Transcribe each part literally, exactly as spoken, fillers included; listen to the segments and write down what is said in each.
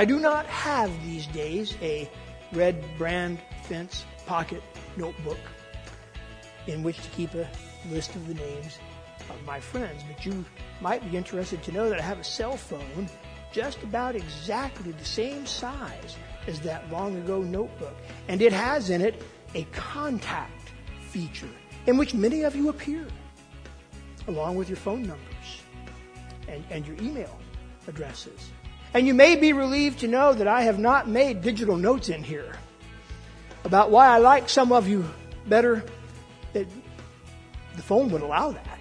I do not have these days a red brand fence pocket notebook in which to keep a list of the names of my friends, but you might be interested to know that I have a cell phone just about exactly the same size as that long ago notebook, and it has in it a contact feature in which many of you appear, along with your phone numbers and, and your email addresses. And you may be relieved to know that I have not made digital notes in here about why I like some of you better. That the phone would allow that.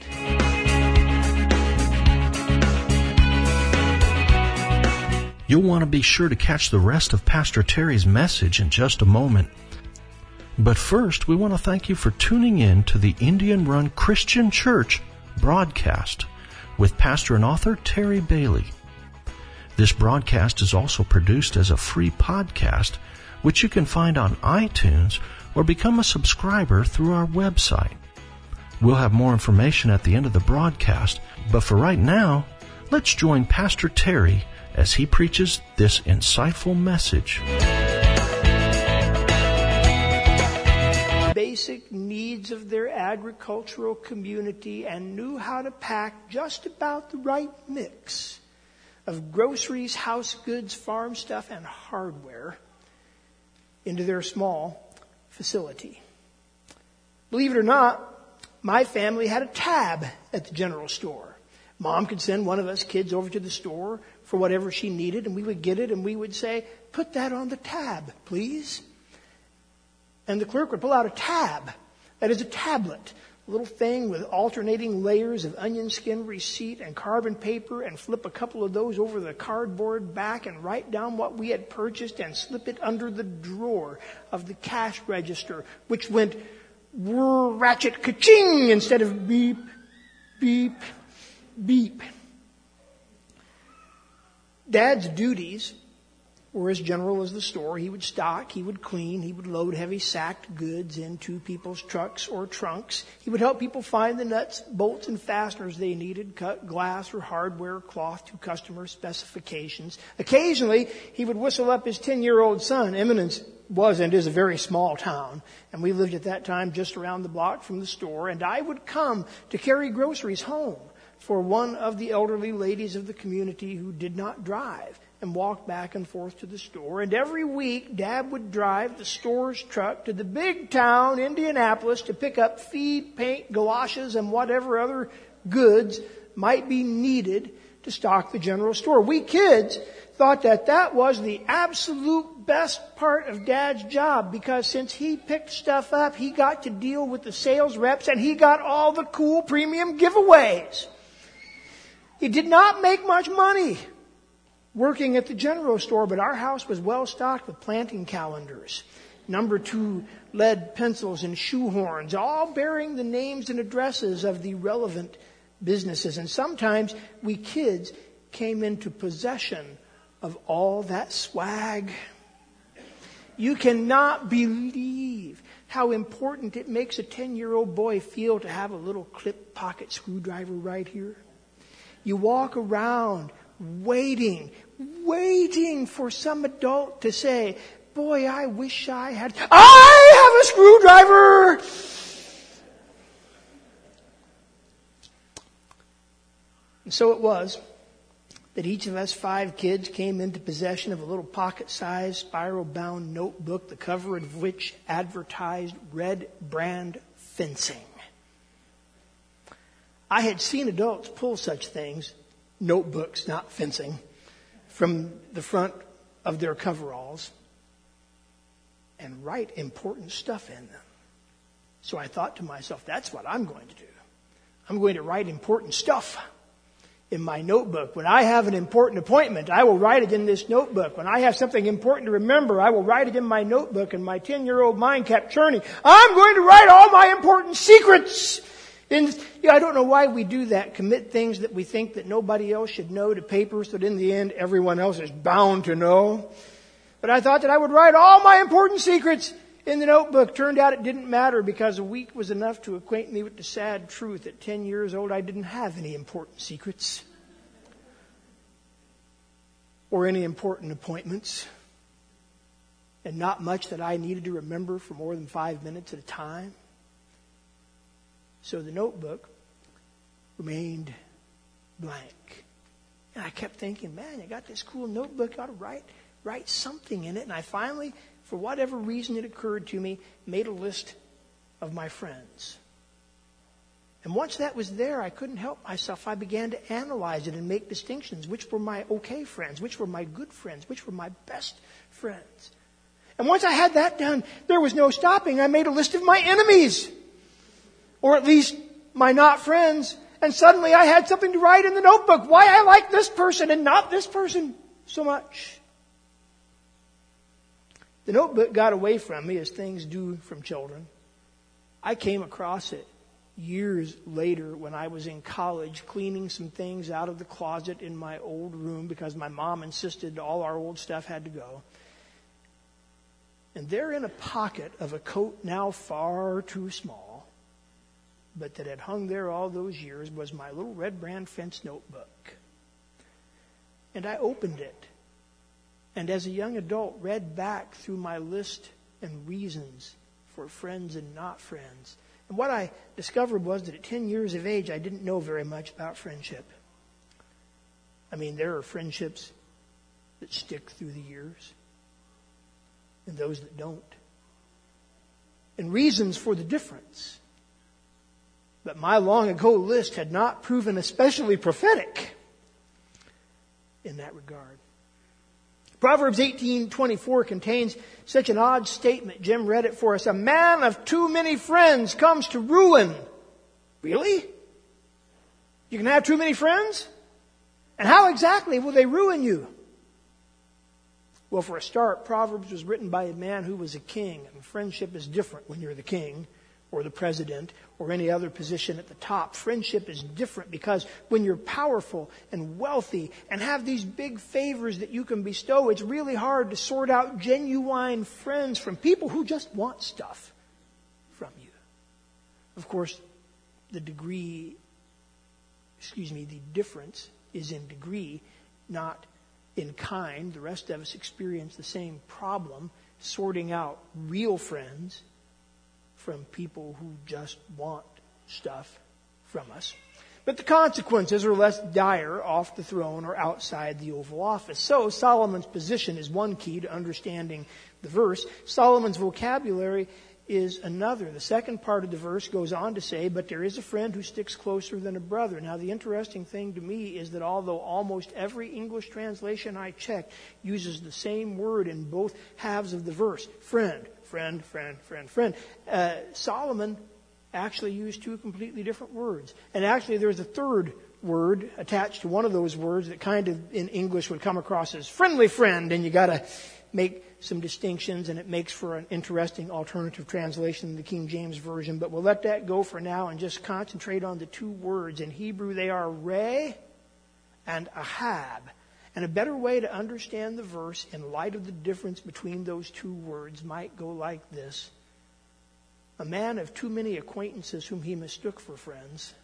You'll want to be sure to catch the rest of Pastor Terry's message in just a moment. But first, we want to thank you for tuning in to the Indian Run Christian Church broadcast with pastor and author Terry Bailey. This broadcast is also produced as a free podcast, which you can find on iTunes or become a subscriber through our website. We'll have more information at the end of the broadcast, but for right now, let's join Pastor Terry as he preaches this insightful message. Basic needs of their agricultural community and knew how to pack just about the right mix of groceries, house goods, farm stuff, and hardware into their small facility. Believe it or not, my family had a tab at the general store. Mom could send one of us kids over to the store for whatever she needed, and we would get it, and we would say, "Put that on the tab, please." And the clerk would pull out a tab. That is a tablet, a little thing with alternating layers of onion skin receipt and carbon paper, and flip a couple of those over the cardboard back and write down what we had purchased and slip it under the drawer of the cash register, which went whir, ratchet, ka-ching instead of beep, beep, beep. Dad's duties were as general as the store. He would stock, he would clean, he would load heavy sacked goods into people's trucks or trunks. He would help people find the nuts, bolts, and fasteners they needed, cut glass or hardware cloth to customer specifications. Occasionally, he would whistle up his ten-year-old son. Eminence was and is a very small town, and we lived at that time just around the block from the store, and I would come to carry groceries home for one of the elderly ladies of the community who did not drive, and walk back and forth to the store. And every week, Dad would drive the store's truck to the big town, Indianapolis, to pick up feed, paint, galoshes, and whatever other goods might be needed to stock the general store. We kids thought that that was the absolute best part of Dad's job, because since he picked stuff up, he got to deal with the sales reps, and he got all the cool premium giveaways. He did not make much money working at the general store, but our house was well stocked with planting calendars, number two lead pencils, and shoehorns, all bearing the names and addresses of the relevant businesses. And sometimes we kids came into possession of all that swag. You cannot believe how important it makes a ten-year-old boy feel to have a little clip pocket screwdriver right here. You walk around waiting, waiting for some adult to say, "Boy, I wish I had, I have a screwdriver." And so it was that each of us five kids came into possession of a little pocket-sized, spiral-bound notebook, the cover of which advertised Red Brand Fencing. I had seen adults pull such things, notebooks, not fencing, from the front of their coveralls and write important stuff in them. So I thought to myself, that's what I'm going to do. I'm going to write important stuff in my notebook. When I have an important appointment, I will write it in this notebook. When I have something important to remember, I will write it in my notebook. And my ten-year-old mind kept churning. I'm going to write all my important secrets. In, you know, I don't know why we do that, commit things that we think that nobody else should know to paper, so that in the end everyone else is bound to know. But I thought that I would write all my important secrets in the notebook. Turned out it didn't matter, because a week was enough to acquaint me with the sad truth. At ten years old, I didn't have any important secrets. or any important appointments, and not much that I needed to remember for more than five minutes at a time. So the notebook remained blank. And I kept thinking, man, I got this cool notebook, I ought to write, write something in it. And I finally, for whatever reason it occurred to me, made a list of my friends. And once that was there, I couldn't help myself. I began to analyze it and make distinctions. Which were my okay friends? Which were my good friends? Which were my best friends? And once I had that done, there was no stopping. I made a list of my enemies. Or at least my not friends. And suddenly I had something to write in the notebook. Why I like this person and not this person so much. The notebook got away from me, as things do from children. I came across it years later when I was in college, cleaning some things out of the closet in my old room because my mom insisted all our old stuff had to go. And there in a pocket of a coat now far too small, but that had hung there all those years, was my little red brand fence notebook. And I opened it, and as a young adult read back through my list and reasons for friends and not friends. And what I discovered was that at ten years of age, I didn't know very much about friendship. I mean, there are friendships that stick through the years and those that don't. And reasons for the difference. But my long ago list had not proven especially prophetic in that regard. Proverbs eighteen twenty-four contains such an odd statement. Jim read it for us. A man of too many friends comes to ruin. Really? You can have too many friends? And how exactly will they ruin you? Well, for a start, Proverbs was written by a man who was a king. And friendship is different when you're the king or the president or any other position at the top. Friendship is different because when you're powerful and wealthy and have these big favors that you can bestow, it's really hard to sort out genuine friends from people who just want stuff from you. Of course, the degree, excuse me, the difference is in degree, not in kind. The rest of us experience the same problem, sorting out real friends from people who just want stuff from us. But the consequences are less dire off the throne or outside the Oval Office. So Solomon's position is one key to understanding the verse. Solomon's vocabulary is another. The second part of the verse goes on to say, but there is a friend who sticks closer than a brother. Now, the interesting thing to me is that although almost every English translation I checked uses the same word in both halves of the verse, friend, friend, friend, friend, friend, uh, Solomon actually used two completely different words. And actually there's a third word attached to one of those words that kind of in English would come across as friendly friend, and you got to make some distinctions, and it makes for an interesting alternative translation in the King James Version. But we'll let that go for now and just concentrate on the two words. In Hebrew, they are Re and Ahab. And a better way to understand the verse in light of the difference between those two words might go like this. A man of too many acquaintances whom he mistook for friends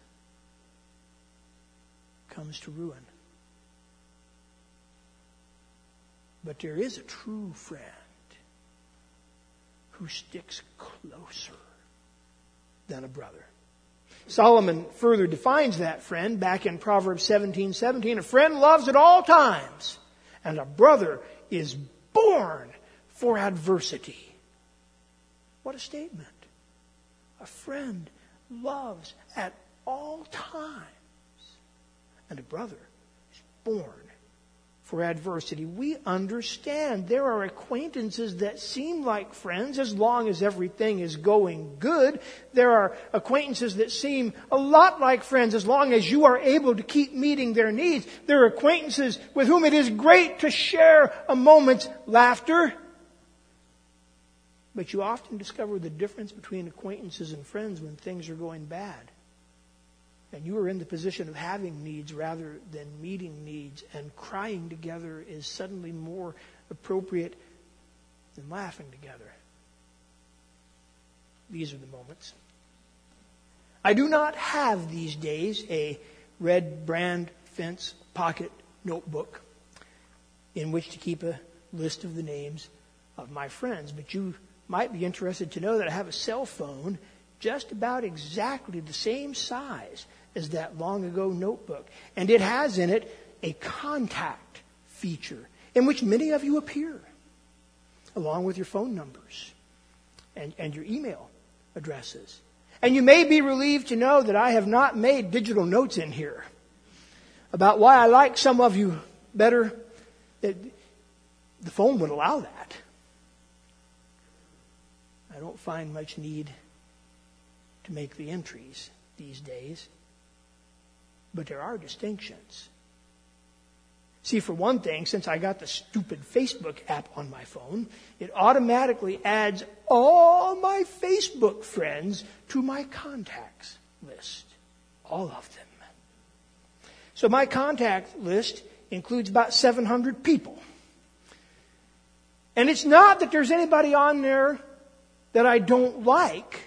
comes to ruin. But there is a true friend who sticks closer than a brother. Solomon further defines that friend back in Proverbs seventeen seventeen. A friend loves at all times, and a brother is born for adversity. What a statement. A friend loves at all times, and a brother is born for adversity. We understand there are acquaintances that seem like friends as long as everything is going good. There are acquaintances that seem a lot like friends as long as you are able to keep meeting their needs. There are acquaintances with whom it is great to share a moment's laughter. But you often discover the difference between acquaintances and friends when things are going bad. And you are in the position of having needs rather than meeting needs. And crying together is suddenly more appropriate than laughing together. These are the moments. I do not have these days a red brand fence pocket notebook in which to keep a list of the names of my friends. But you might be interested to know that I have a cell phone just about exactly the same size as that long ago notebook. And it has in it a contact feature in which many of you appear, along with your phone numbers and, and your email addresses. And you may be relieved to know that I have not made digital notes in here about why I like some of you better. That the phone would allow that. I don't find much need to make the entries these days. But there are distinctions. See, for one thing, since I got the stupid Facebook app on my phone, it automatically adds all my Facebook friends to my contacts list. All of them. So my contact list includes about seven hundred people. And it's not that there's anybody on there that I don't like.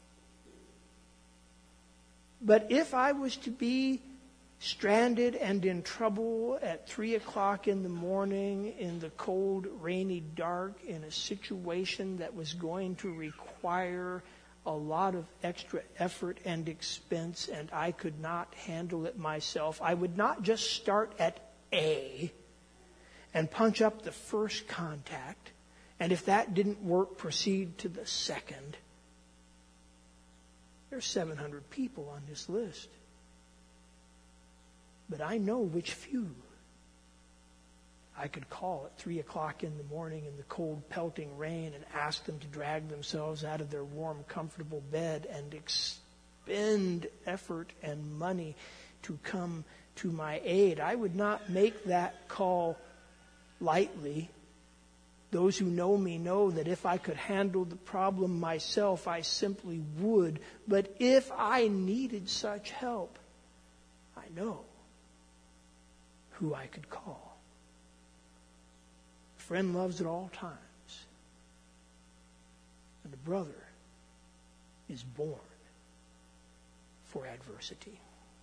But if I was to be stranded and in trouble at three o'clock in the morning in the cold, rainy dark in a situation that was going to require a lot of extra effort and expense and I could not handle it myself, I would not just start at A and punch up the first contact, and if that didn't work, proceed to the second. There's seven hundred people on this list. But I know which few I could call at three o'clock in the morning in the cold, pelting rain and ask them to drag themselves out of their warm, comfortable bed and expend effort and money to come to my aid. I would not make that call lightly. Those who know me know that if I could handle the problem myself, I simply would. But if I needed such help, I know who I could call. A friend loves at all times. And a brother is born for adversity.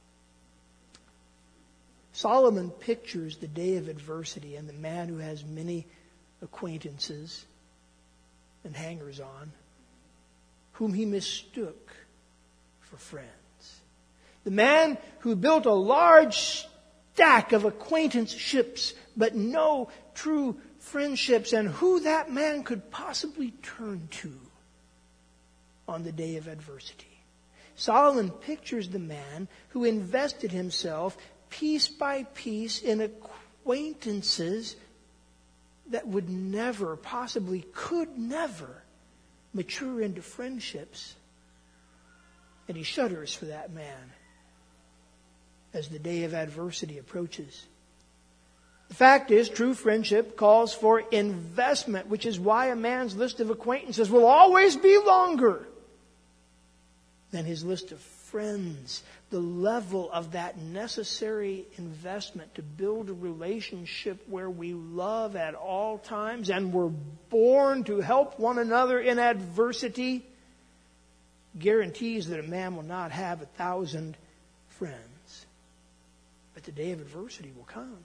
Solomon pictures the day of adversity and the man who has many acquaintances and hangers-on, whom he mistook for friends. The man who built a large stack of acquaintanceships, but no true friendships, and who that man could possibly turn to on the day of adversity. Solomon pictures the man who invested himself piece by piece in acquaintances that would never, possibly could never, mature into friendships. And he shudders for that man as the day of adversity approaches. The fact is, true friendship calls for investment, which is why a man's list of acquaintances will always be longer than his list of friends. The level of that necessary investment to build a relationship where we love at all times and we're born to help one another in adversity guarantees that a man will not have a thousand friends. But the day of adversity will come.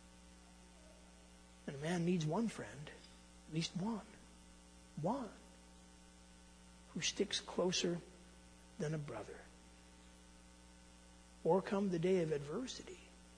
And a man needs one friend, at least one, one, who sticks closer than a brother. Or come the day of adversity,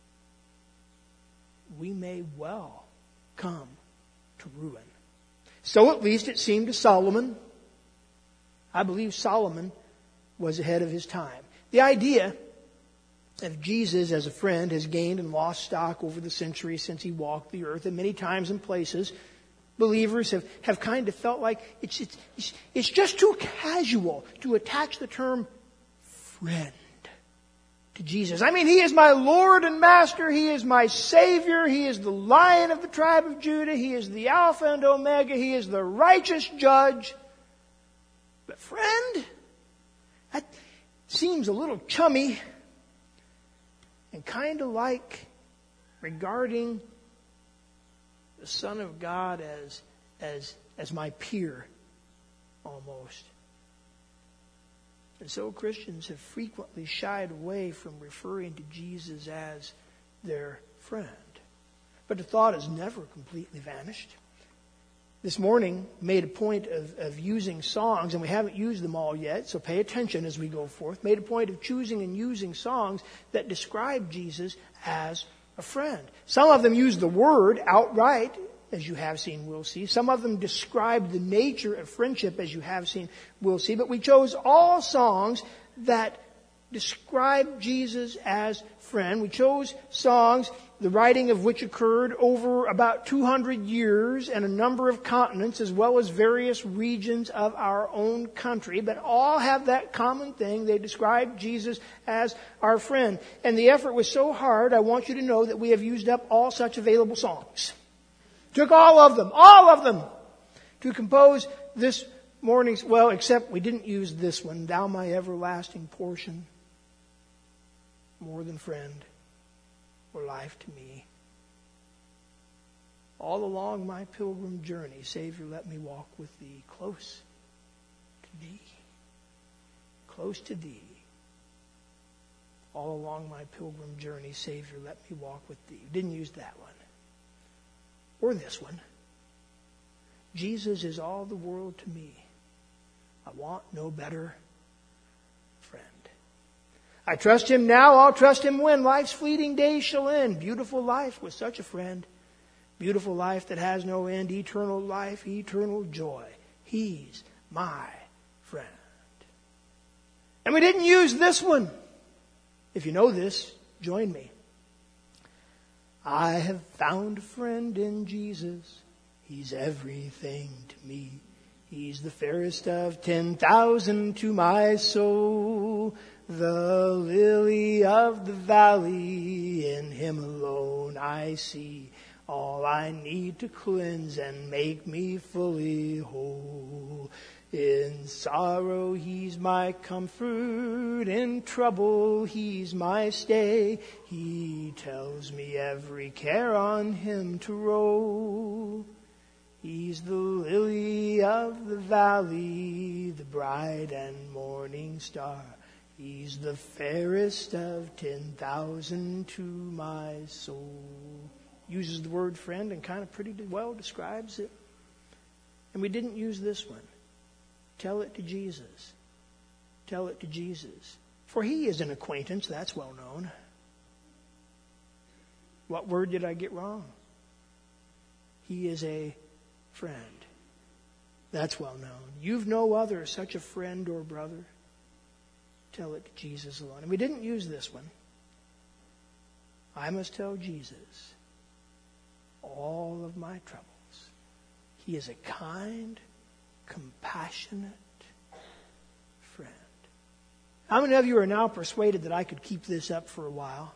we may well come to ruin. So at least it seemed to Solomon. I believe Solomon was ahead of his time. The idea of Jesus as a friend has gained and lost stock over the centuries since he walked the earth. And many times and places, believers have, have kind of felt like it's, it's, it's just too casual to attach the term friend to Jesus. I mean, He is my Lord and Master. He is my Savior. He is the Lion of the tribe of Judah. He is the Alpha and Omega. He is the righteous judge. But friend, that seems a little chummy and kind of like regarding the Son of God as, as, as my peer almost. And so Christians have frequently shied away from referring to Jesus as their friend. But the thought has never completely vanished. This morning, made a point of, of using songs, and we haven't used them all yet, so pay attention as we go forth. Made a point of choosing and using songs that describe Jesus as a friend. Some of them use the word outright, as you have seen, we'll see. Some of them describe the nature of friendship, as you have seen, we'll see. But we chose all songs that describe Jesus as friend. We chose songs, the writing of which occurred over about two hundred years and a number of continents, as well as various regions of our own country, but all have that common thing. They describe Jesus as our friend. And the effort was so hard, I want you to know that we have used up all such available songs. Took all of them, all of them, to compose this morning's, well, except we didn't use this one, Thou My Everlasting Portion, more than friend or life to me. All along my pilgrim journey, Savior, let me walk with Thee, close to Thee, close to Thee. All along my pilgrim journey, Savior, let me walk with Thee. Didn't use that one. Or this one. Jesus is all the world to me. I want no better friend. I trust Him now, I'll trust Him when life's fleeting days shall end. Beautiful life with such a friend. Beautiful life that has no end. Eternal life, eternal joy. He's my friend. And we didn't use this one. If you know this, join me. I have found a friend in Jesus. He's everything to me. He's the fairest of ten thousand to my soul. The lily of the valley, in Him alone I see all I need to cleanse and make me fully whole. In sorrow He's my comfort, in trouble He's my stay. He tells me every care on Him to roll. He's the lily of the valley, the bright and morning star. He's the fairest of ten thousand to my soul. Uses the word friend and kind of pretty well describes it. And we didn't use this one. Tell it to Jesus. Tell it to Jesus. For He is an acquaintance, that's well known. What word did I get wrong? He is a friend. That's well known. You've no other such a friend or brother. Tell it to Jesus alone. And we didn't use this one. I must tell Jesus all of my troubles. He is a kind, compassionate friend. How many of you are now persuaded that I could keep this up for a while?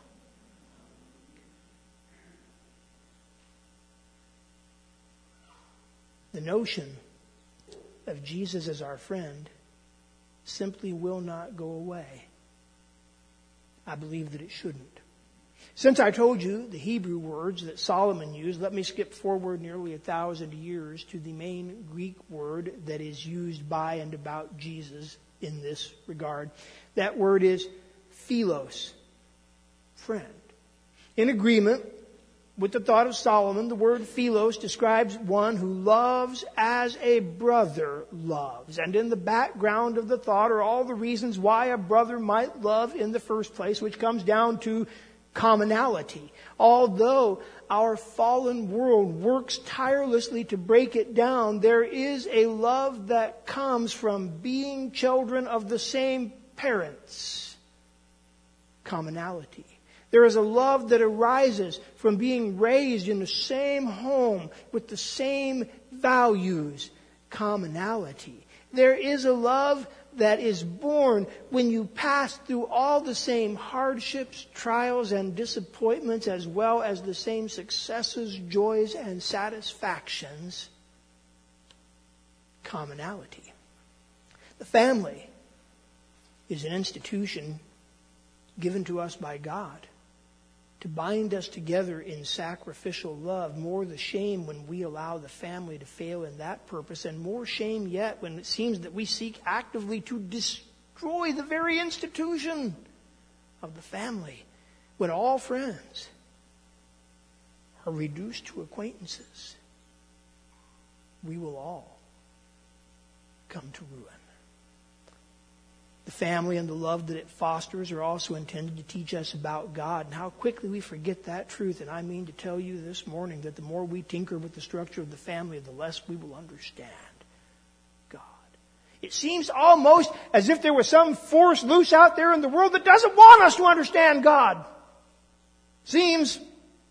The notion of Jesus as our friend simply will not go away. I believe that it shouldn't. Since I told you the Hebrew words that Solomon used, let me skip forward nearly a thousand years to the main Greek word that is used by and about Jesus in this regard. That word is philos, friend. In agreement with the thought of Solomon, the word philos describes one who loves as a brother loves. And in the background of the thought are all the reasons why a brother might love in the first place, which comes down to commonality. Although our fallen world works tirelessly to break it down, there is a love that comes from being children of the same parents. Commonality. There is a love that arises from being raised in the same home with the same values. Commonality. There is a love that is born when you pass through all the same hardships, trials, and disappointments, as well as the same successes, joys, and satisfactions. Commonality. The family is an institution given to us by God to bind us together in sacrificial love. More the shame when we allow the family to fail in that purpose, and more shame yet when it seems that we seek actively to destroy the very institution of the family, when all friends are reduced to acquaintances, we will all come to ruin. The family and the love that it fosters are also intended to teach us about God and how quickly we forget that truth. And I mean to tell you this morning that the more we tinker with the structure of the family, the less we will understand God. It seems almost as if there was some force loose out there in the world that doesn't want us to understand God. Seems.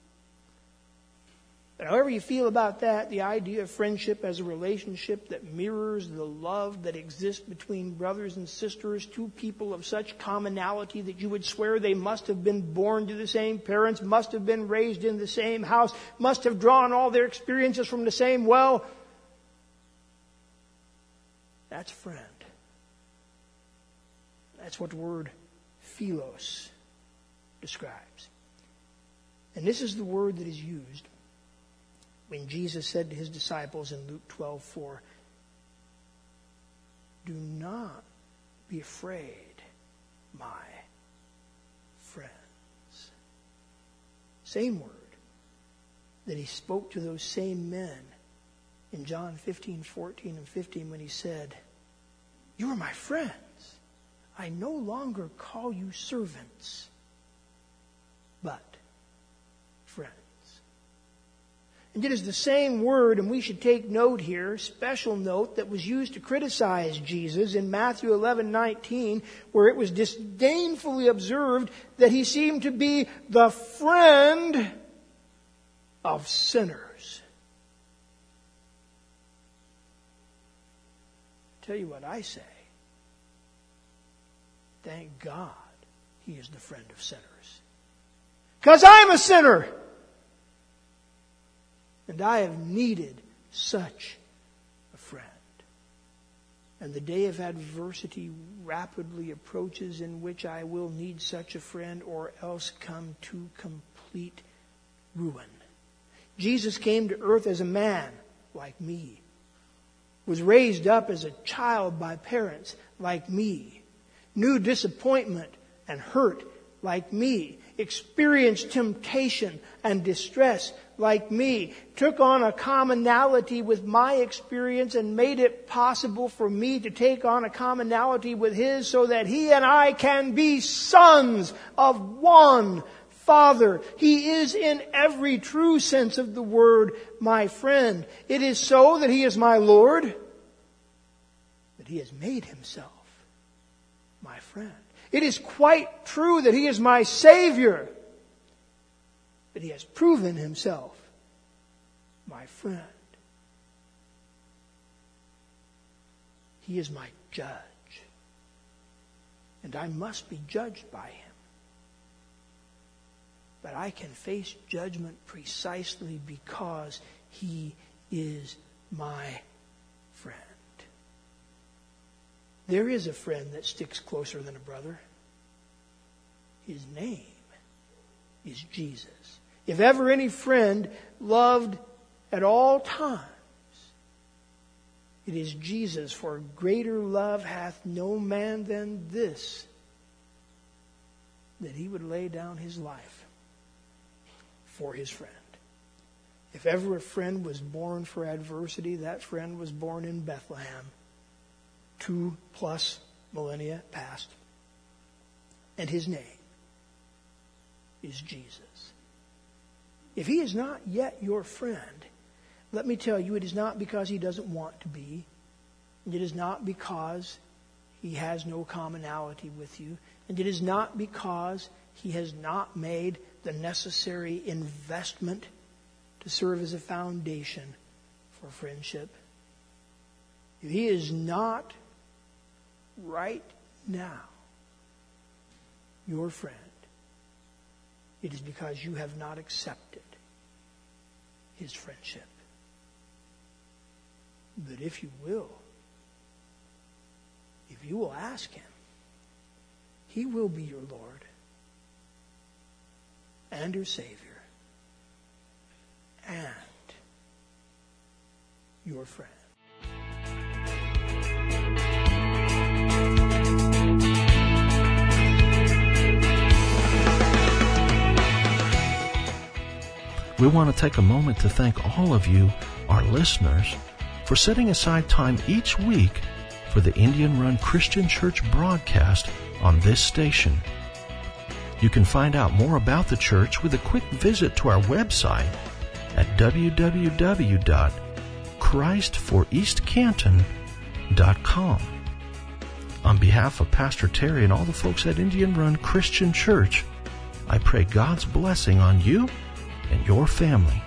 But however you feel about that, the idea of friendship as a relationship that mirrors the love that exists between brothers and sisters, two people of such commonality that you would swear they must have been born to the same parents, must have been raised in the same house, must have drawn all their experiences from the same well. That's friend. That's what the word philos describes. And this is the word that is used when Jesus said to his disciples in Luke twelve four, "Do not be afraid, my friends." Same word that he spoke to those same men in John fifteen fourteen and fifteen when he said, "You are my friends. I no longer call you servants, but friends." And it is the same word, and we should take note here, special note, that was used to criticize Jesus in Matthew eleven nineteen, where it was disdainfully observed that he seemed to be the friend of sinners. Tell you what I say. Thank God he is the friend of sinners. Because I'm a sinner. And I have needed such a friend. And the day of adversity rapidly approaches in which I will need such a friend or else come to complete ruin. Jesus came to earth as a man like me. Was raised up as a child by parents like me. Knew disappointment and hurt like me. Experienced temptation and distress like me. Took on a commonality with my experience and made it possible for me to take on a commonality with his so that he and I can be sons of one Father. He is in every true sense of the word my friend. It is so that he is my Lord, that he has made himself my friend. It is quite true that he is my Savior, but he has proven himself my friend. He is my judge, and I must be judged by him. But I can face judgment precisely because he is my friend. There is a friend that sticks closer than a brother. His name is Jesus. If ever any friend loved at all times, it is Jesus. For greater love hath no man than this, that he would lay down his life for his friend. If ever a friend was born for adversity, that friend was born in Bethlehem, two plus millennia past. And his name is Jesus. If he is not yet your friend, let me tell you, it is not because he doesn't want to be. It is not because he has no commonality with you. And it is not because he has not made the necessary investment to serve as a foundation for friendship. If he is not right now your friend, it is because you have not accepted his friendship. But if you will, if you will ask him, he will be your Lord and your Savior and your friend. We want to take a moment to thank all of you, our listeners, for setting aside time each week for the Indian Run Christian Church broadcast on this station. You can find out more about the church with a quick visit to our website at w w w dot christ for east canton dot com. On behalf of Pastor Terry and all the folks at Indian Run Christian Church, I pray God's blessing on you and your family.